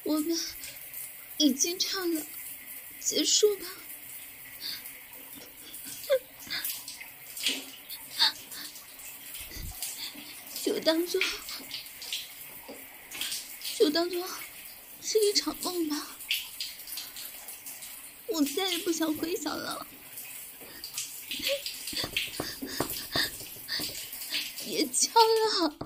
我们已经唱了，结束吧。就当做是一场梦吧。我再也不想回想了。别敲了，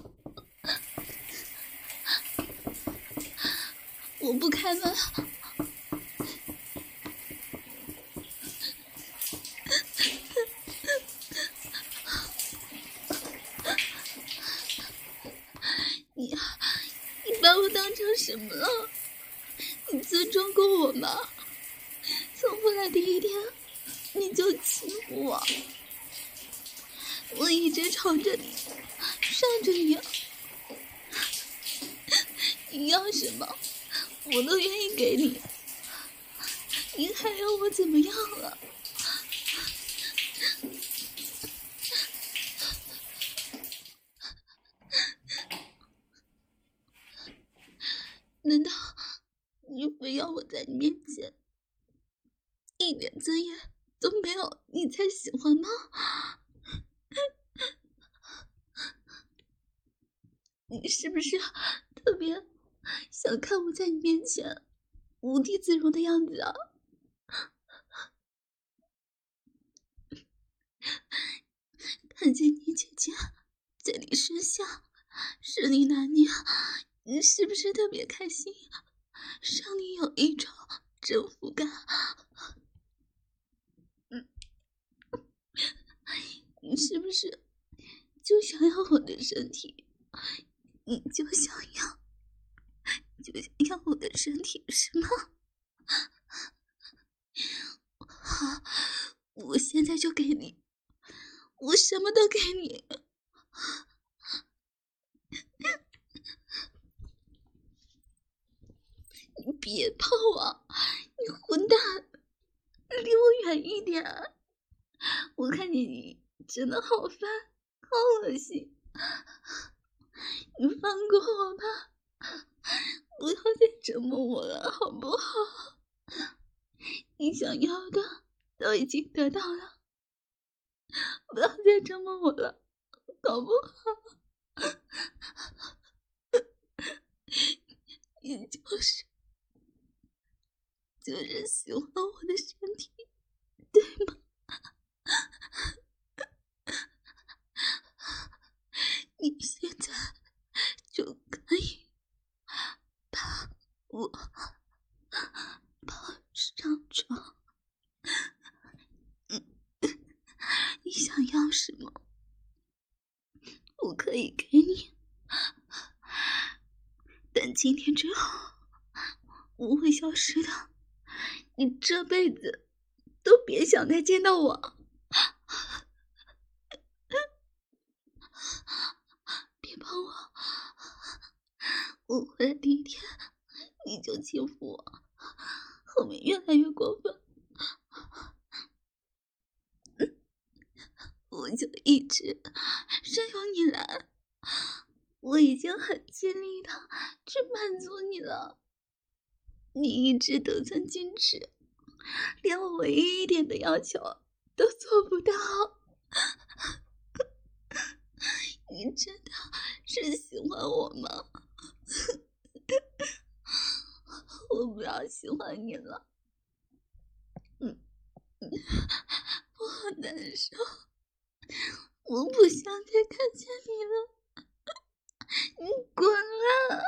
我不开门。你把我当成什么了？你尊重过我吗？从回来第一天你就欺负我，我一直宠着你，上着你，你要什么我都愿意给你，你还要我怎么样了？难道你非要我在你面前一点尊严都没有你才喜欢吗？你是不是特别想看我在你面前无地自容的样子啊？看见你姐姐在你身下是你拿捏，你是不是特别开心，让你有一种征服感？你是不是就想要我的身体？你就想要我的身体是吗？好，我现在就给你，我什么都给你。你别碰我，你混蛋，离我远一点。我看你真的好烦，好恶心。你放过我吧，不要再折磨我了，好不好？你想要的都已经得到了，不要再折磨我了，好不好？你就是喜欢我的身体，对吗？你现在就可以把我抱上床。你想要什么，我可以给你。但今天之后我会消失的，你这辈子都别想再见到我。别碰我，我回来第一天你就欺负我，后面越来越过分，我就一直任由你来。我已经很尽力的去满足你了，你一直得寸进尺，连我唯一一点的要求都做不到。你真的是喜欢我吗？我不要喜欢你了，我好难受，我不想再看见你了，你滚啊！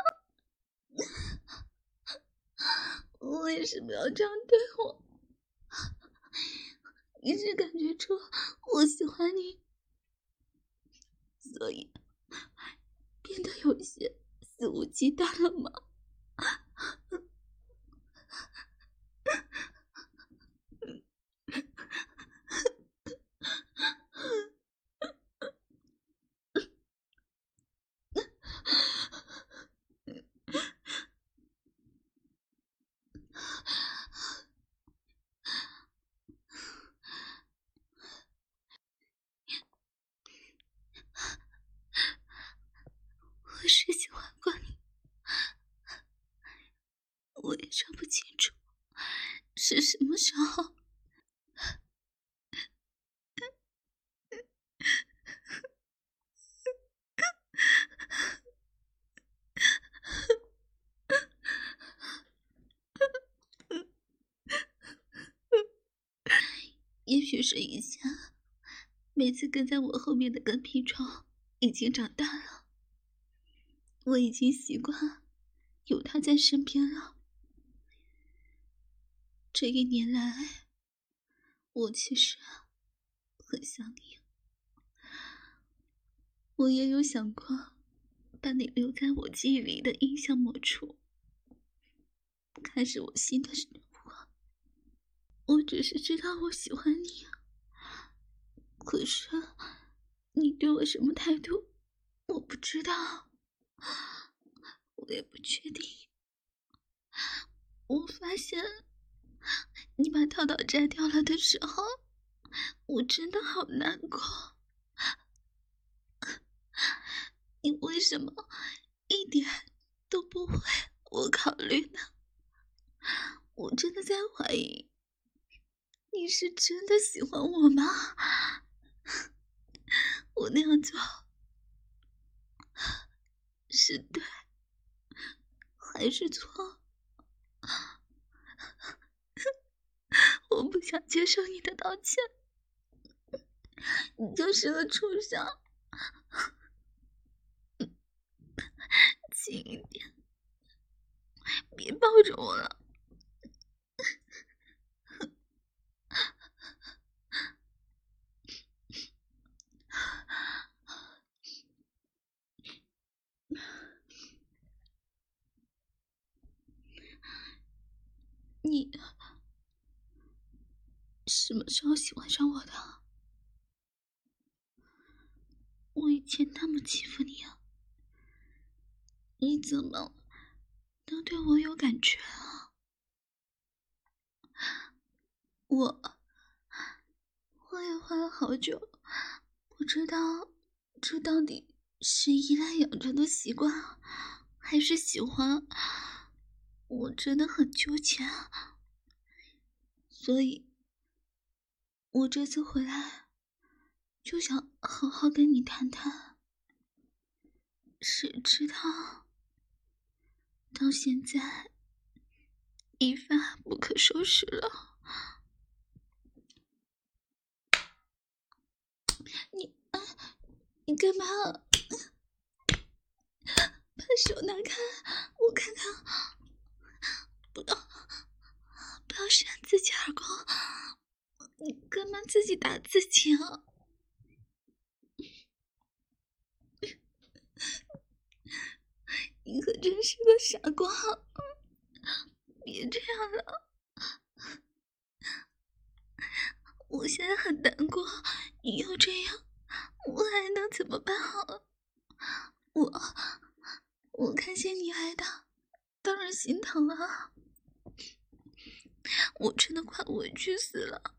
为什么要这样对我？你是感觉出我喜欢你，所以变得有些肆无忌惮了吗？我是喜欢过你， 是什么时候？也许是以前每次跟在我后面的跟屁虫已经长大了，我已经习惯有他在身边了。这一年来，我其实很想你，我也有想过把你留在我记忆里的印象抹除，开始我新的生活。我只是知道我喜欢你，可是你对我什么态度我不知道，我也不确定。我发现你把套套摘掉了的时候，我真的好难过。你为什么一点都不为我考虑呢？我真的在怀疑，你是真的喜欢我吗？我那样做是对还是错？我不想接受你的道歉，你就是个畜生。轻一点，别抱着我了。你什么时候喜欢上我的？我以前那么欺负你啊，你怎么能对我有感觉啊？我也花了好久，不知道这到底是依赖养成的习惯，还是喜欢。我真的很纠结啊，所以我这次回来就想好好跟你谈谈。谁知道到现在一发不可收拾了。你干嘛？把手拿开，我看看。不要扇自己耳光，你干嘛自己打自己啊？你可真是个傻瓜！别这样了，我现在很难过，你又这样，我还能怎么办好？我看见你挨打，当然心疼啊！我真的快委屈死了，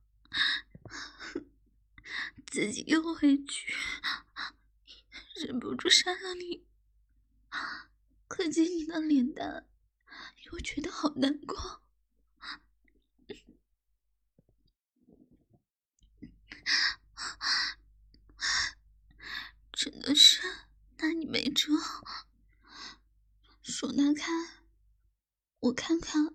自己又委屈，忍不住扇了你。看见你的脸蛋，又觉得好难过。真的是拿你没辙。手拿开，我看看。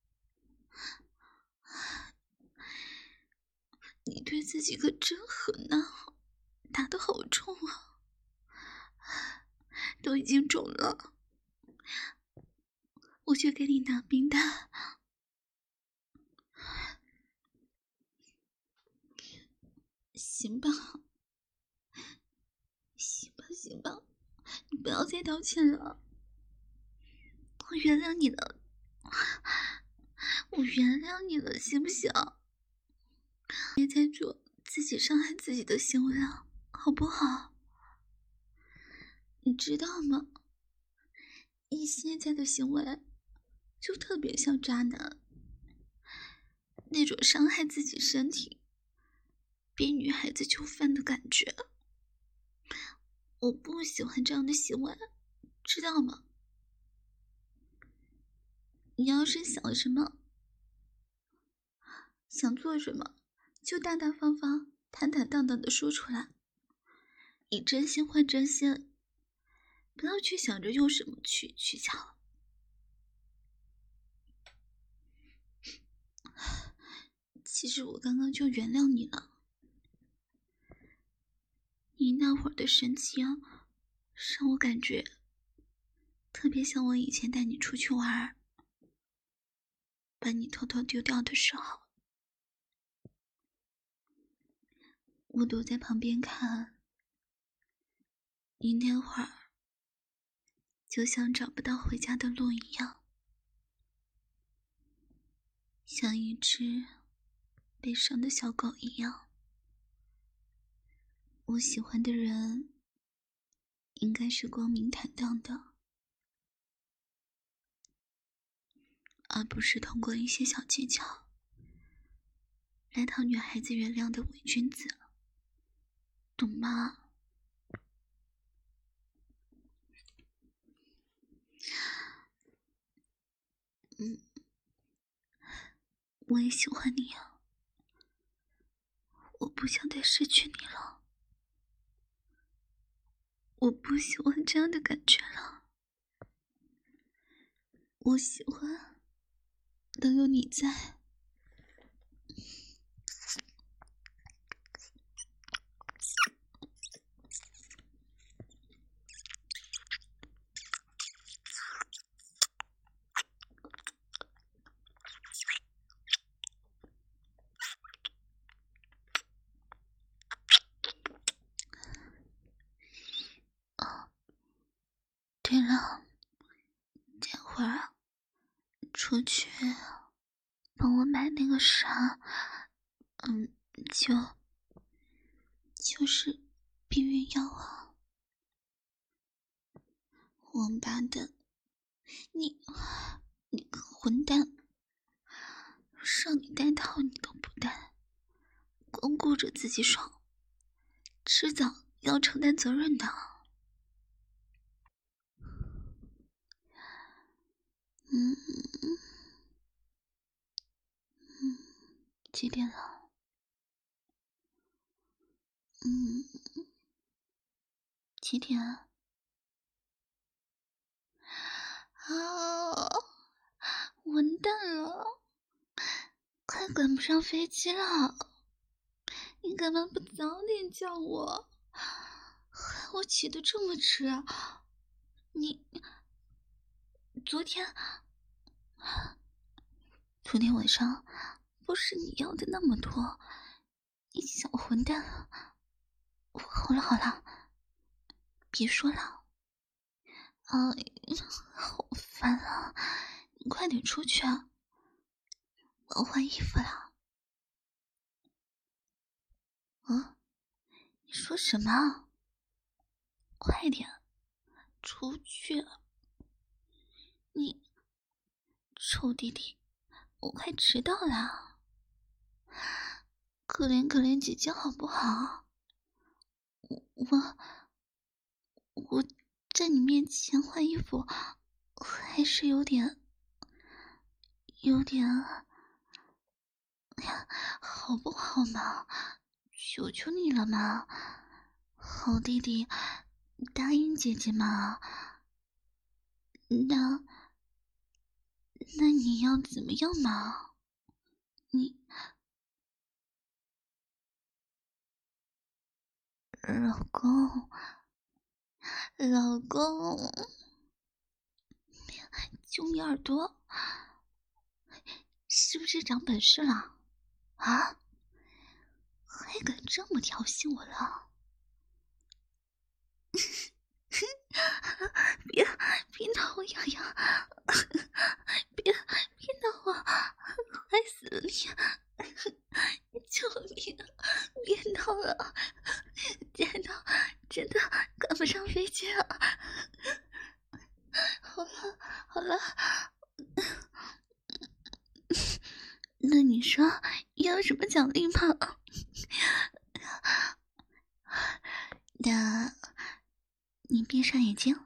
你对自己可真狠呐，打得好重啊，都已经肿了。我去给你拿冰袋。行吧，行吧，行吧，你不要再道歉了，我原谅你了，我原谅你了，行不行？别再做自己伤害自己的行为了，好不好？你知道吗？你现在的行为就特别像渣男，那种伤害自己身体、逼女孩子就范的感觉。我不喜欢这样的行为，知道吗？你要是想什么， 想做什么就大大方方、坦坦荡荡的说出来，以真心换真心，不要去想着用什么去取巧。其实我刚刚就原谅你了，你那会儿的神情让我感觉特别像我以前带你出去玩，把你偷偷丢掉的时候，我躲在旁边看，你那会儿就像找不到回家的路一样，像一只悲伤的小狗一样。我喜欢的人应该是光明坦荡的，而不是通过一些小技巧来讨女孩子原谅的伪君子，懂吗？我也喜欢你啊，我不想再失去你了，我不喜欢这样的感觉了，我喜欢能有你在。对了，这会儿出去帮我买那个啥，就是避孕药啊。王八蛋，你个混蛋，让你戴套你都不戴，光顾着自己爽，迟早要承担责任的。几点了？几点啊？完蛋了，快赶不上飞机了！你干嘛不早点叫我？害我起得这么迟啊！你昨天晚上不是你要的那么多，你小混蛋！好了，别说了。好烦啊！你快点出去啊！我要换衣服了。你说什么？快点出去！你臭弟弟，我快迟到了。可怜姐姐好不好？我在你面前换衣服，还是有点，哎呀，好不好嘛？求求你了嘛，好弟弟，答应姐姐嘛。那你要怎么样嘛？老公，揪你耳朵，是不是长本事了？啊？还敢这么调戏我了？别挠我痒痒，别挠我，害死了你！求你了，别挠了，真的赶不上飞机了。好了，那你说要什么奖励吗？那你闭上眼睛，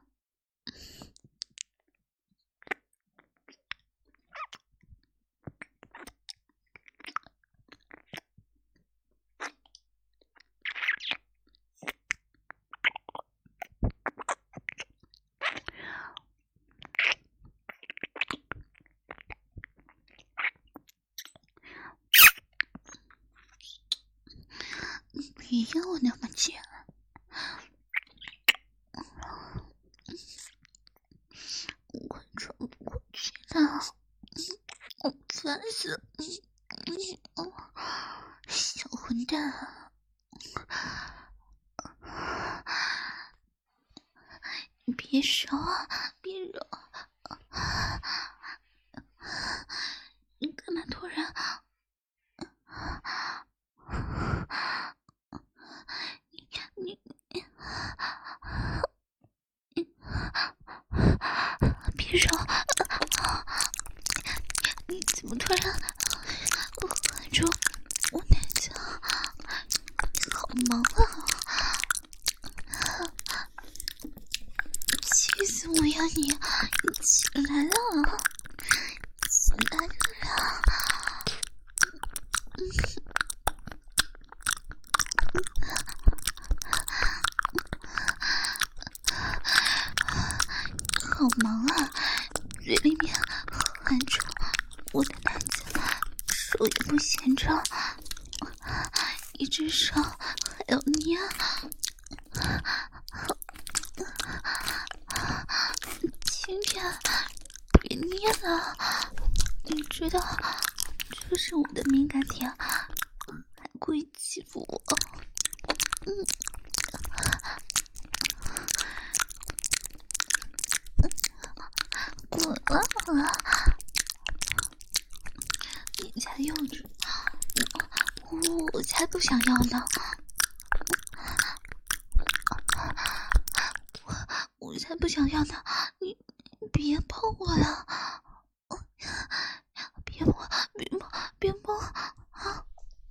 没有那么贱。我喘不过去了，我烦死了！小混蛋，别揉啊，别揉！你干嘛突然？你别揉！你怎么突然含住我奶子？你好忙啊！气死我呀你！你起来了，起来了呀！好忙啊，嘴里面含住我的奶子，手也不闲着，一只手还要捏。轻点，别捏了，你知道这是我的敏感点，还故意欺负我。滚了！你才幼稚，我才不想要呢！我才不想要呢！你别碰我了！别摸！别摸！别摸！啊！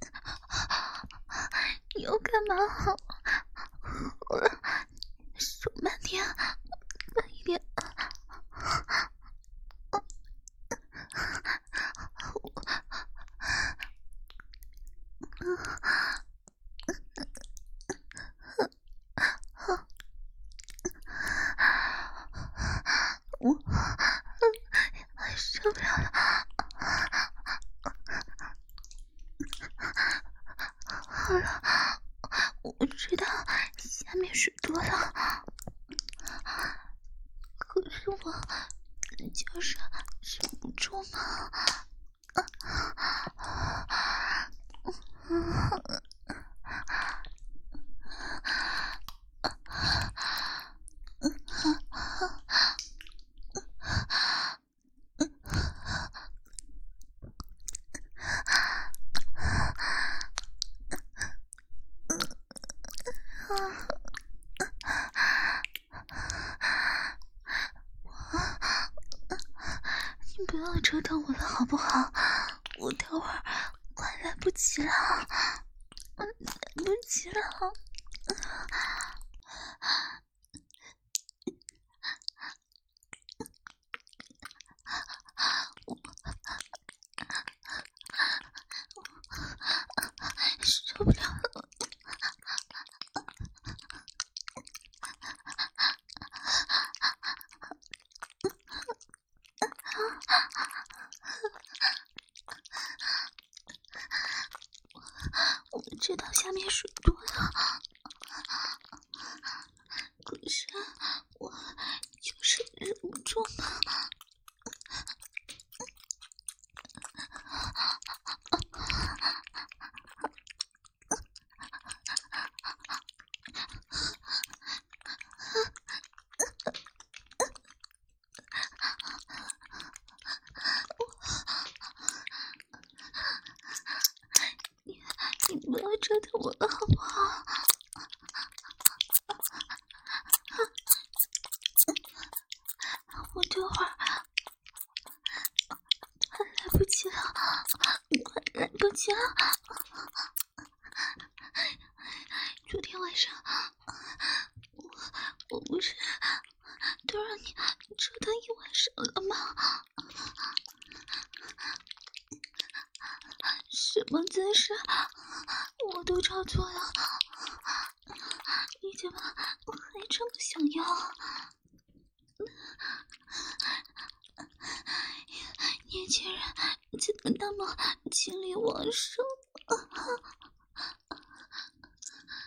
你要干嘛？好了，手慢点，慢一点。我受不了了！好了，我知道下面水多了，可是我就是忍不住嘛。你不要折腾我了好不好？我待会儿快来不及了，来不及了。受不了了！我知道下面水多了，可是我就是忍不住嘛。你不要折腾我了好不好？我这会儿快来不及了，快来不及了！昨天晚上我不是都让你折腾一晚上了吗？什么姿势我都照做了，你怎么还这么想要？年轻人怎么那么精力旺盛？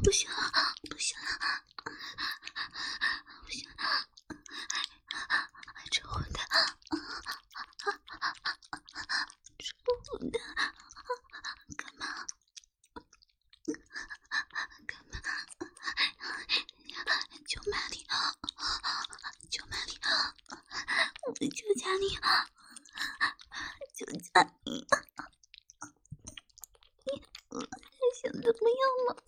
不行了，不行了，不行了，这混蛋，这混蛋，干嘛？干嘛？就骂你，就骂你，我就加你，就加你，你想怎么样了？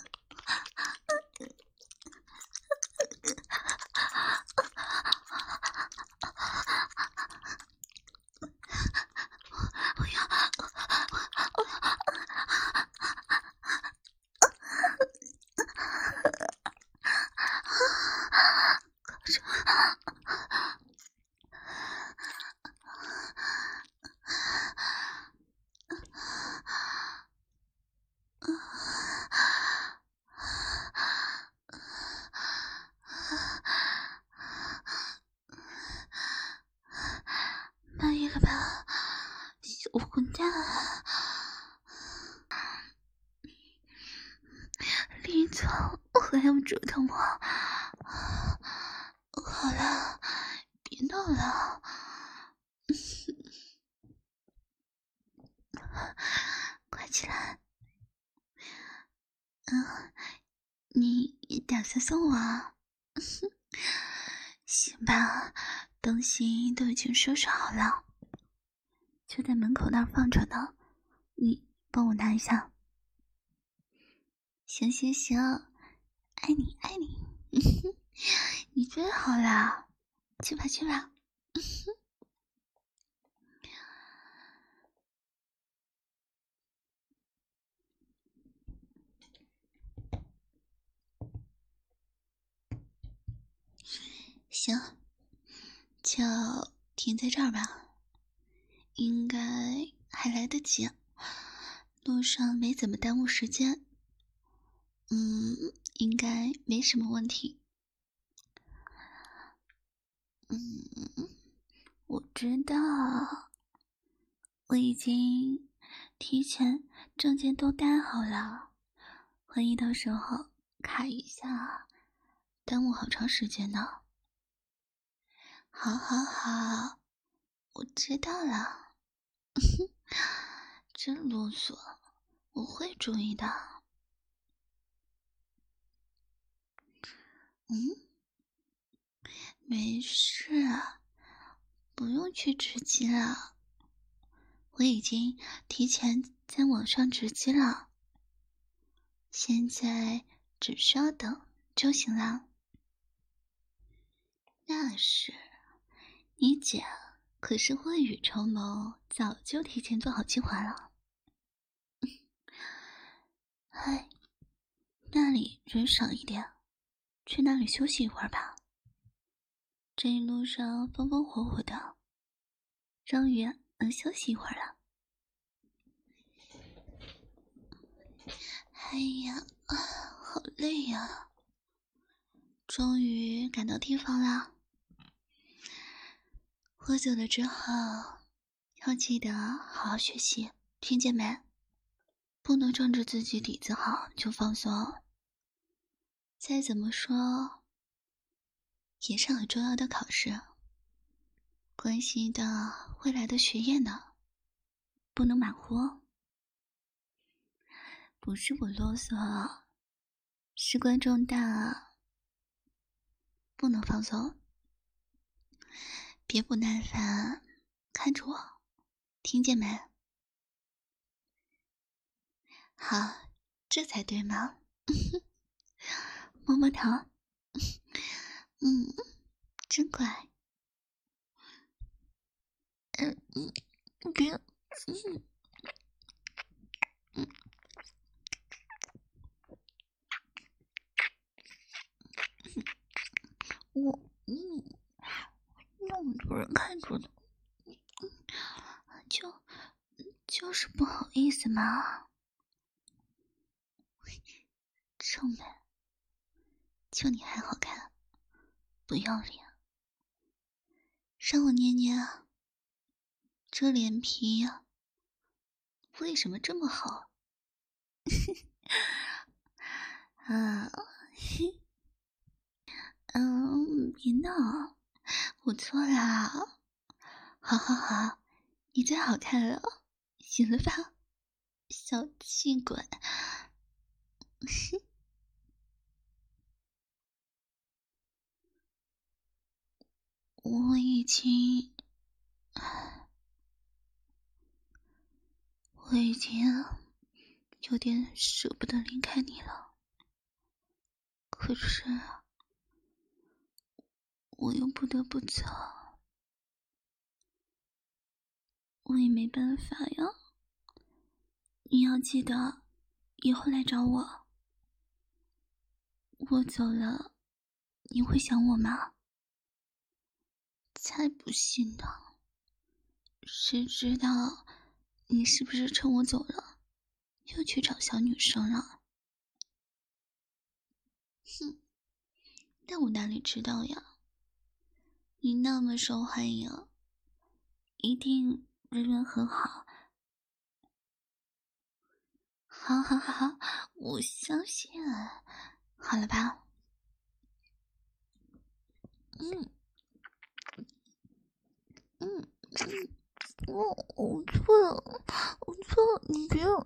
满意了吧，小混蛋！林总还要折腾我？好了，别闹了。快起来！你打算送我啊？行吧，东西都已经收拾好了，就在门口那儿放着呢，你帮我拿一下。行行行，爱你爱你，你最好了，去吧去吧。行，就停在这儿吧，应该还来得及，路上没怎么耽误时间，应该没什么问题。我知道，我已经提前证件都带好了，万一到时候卡一下，耽误好长时间呢。好好好，我知道了。真啰嗦，我会注意的。没事，不用去值机了，我已经提前在网上值机了，现在只需要等就行了。那是，你姐可是未雨绸缪，早就提前做好计划了。嗨，那里人少一点，去那里休息一会儿吧。这一路上风风火火的，终于能休息一会儿了。哎呀，好累呀！终于赶到地方了。喝酒了之后，要记得好好学习，听见没？不能仗着自己底子好就放松。再怎么说，也是很重要的考试，关系到未来的学业呢，不能马虎哦。不是我啰嗦，事关重大，不能放松。别不耐烦，看着我，听见没？好，这才对嘛。摸摸头，真乖。别，我，那么多人看着呢，就是不好意思嘛。臭美，就你还好看，不要脸，让我捏捏啊，这脸皮呀，为什么这么好？ 啊，别闹，我错了。好好好，你最好看了，行了吧，小气鬼。我已经有点舍不得离开你了，可是我又不得不走，我也没办法呀。你要记得以后来找我。我走了，你会想我吗？才不信呢！谁知道你是不是趁我走了，又去找小女生了？哼，但我哪里知道呀？你那么受欢迎，一定人缘很好。好好好，我相信。好了吧？我错了，你不要。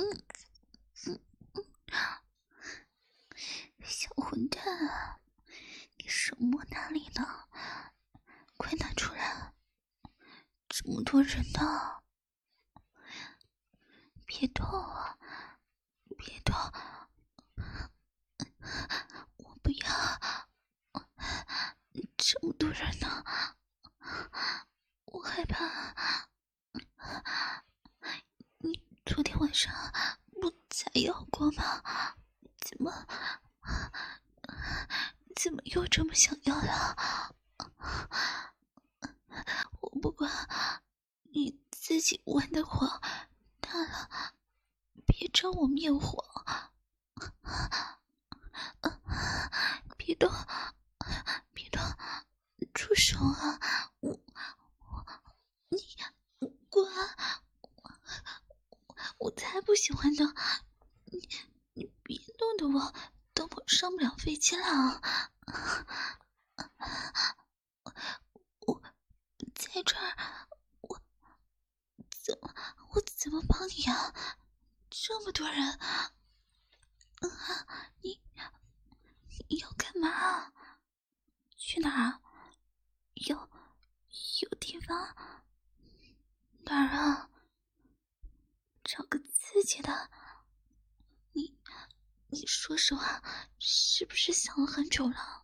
小混蛋啊，你手摸哪里呢？快拿出来！这么多人呢，别动啊，别动！我不要，这么多人呢，我害怕。你昨天晚上不才要过吗？怎么又这么想要了？我不管，你自己玩的火大了，别招我灭火。别动，别动，住手啊！你滚！我才不喜欢呢！你别弄得我等会上不了飞机了。我在这儿，我怎么帮你啊？这么多人，你要干嘛？去哪儿？有地方？哪儿啊？找个刺激的。你说实话，是不是想了很久了？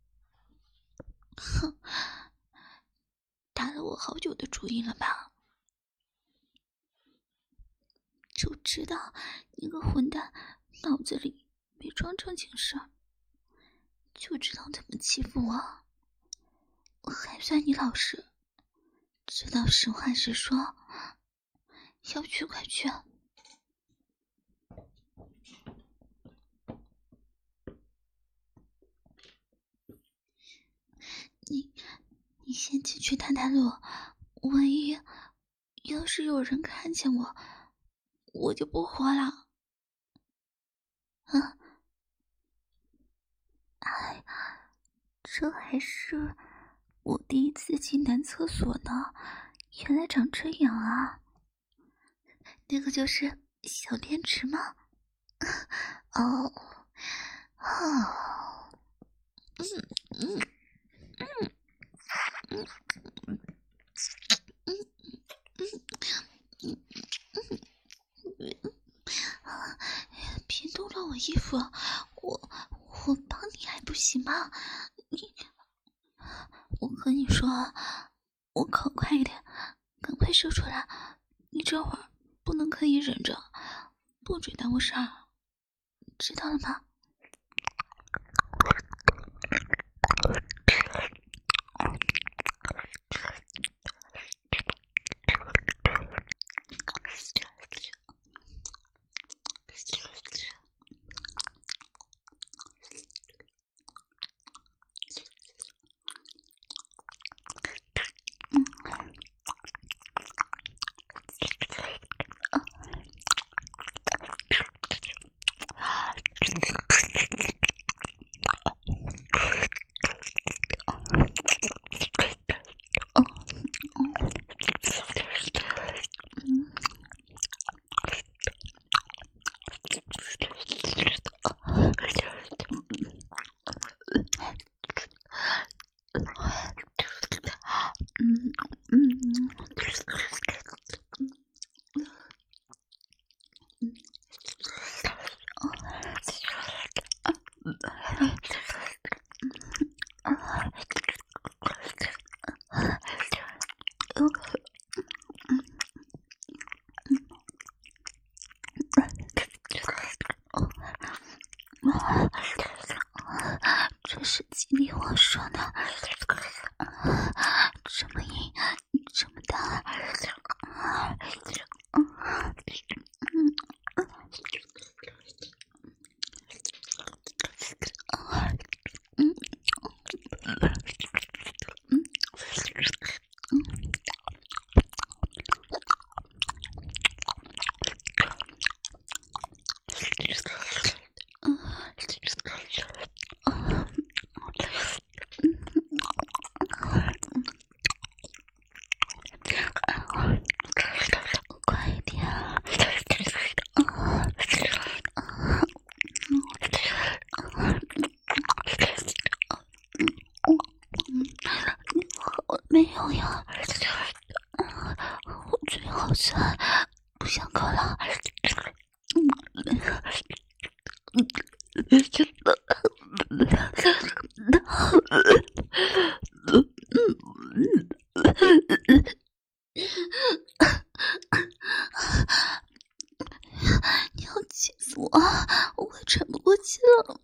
哼，打了我好久的主意了吧？就知道你个混蛋脑子里没装正经事儿，就知道怎么欺负我。我还算你老实，知道实话实说。要去快去！你先进去探探路，万一要是有人看见我就不活了。啊！哎，这还是我第一次进男厕所呢，原来长这样啊！那个就是小电池吗？哦，哦，别动了我衣服，我帮你还不行吗？我和你说，我口快一点，赶快射出来！你这会儿不能可以忍着，不准耽误事儿，知道了吗？ 这是吉利我说的，这么硬，这么大，快一点！没有呀，我嘴好酸，不想口了。你要气死我，我快喘不过气了。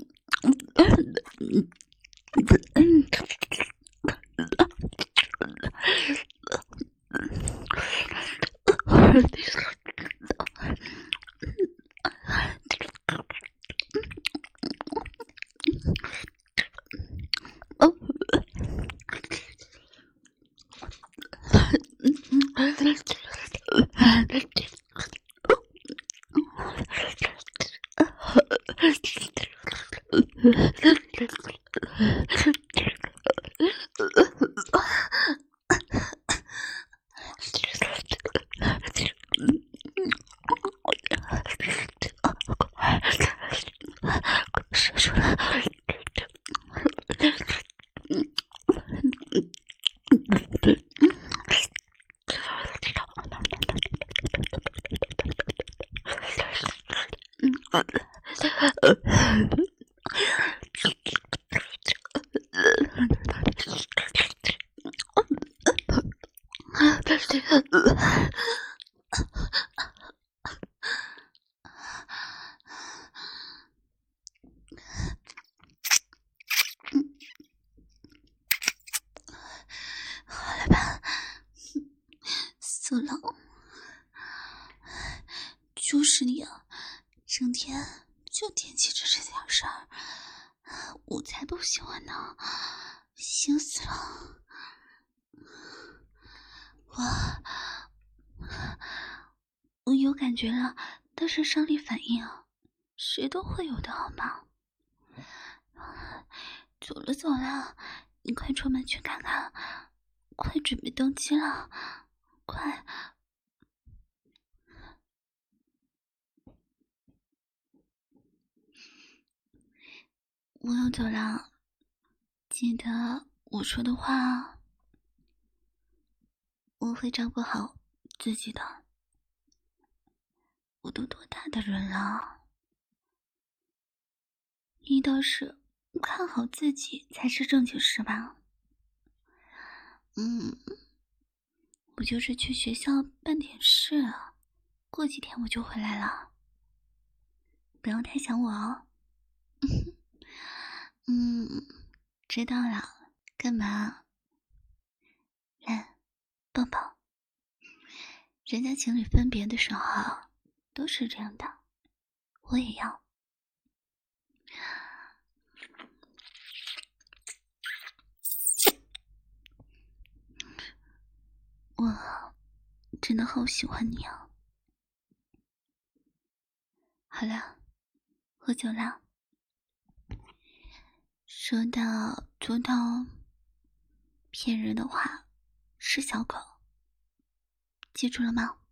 说出来。好了吧，苏老，就是你啊，整天就惦记着这点事儿，我才不喜欢呢，心死了。我有感觉了，但是生理反应啊，谁都会有的好吗？走了走了，你快出门去看看，快准备登机了，快！我要走了，记得我说的话哦，我会照顾好自己的。我都多大的人了，你倒是看好自己才是正经事吧？我就是去学校办点事啊，过几天我就回来了，不要太想我哦。知道了，干嘛？来，抱抱。人家情侣分别的时候都是这样的，我也要。我真的好喜欢你啊！好了，喝酒了。说到做到，骗人的话是小狗，记住了吗？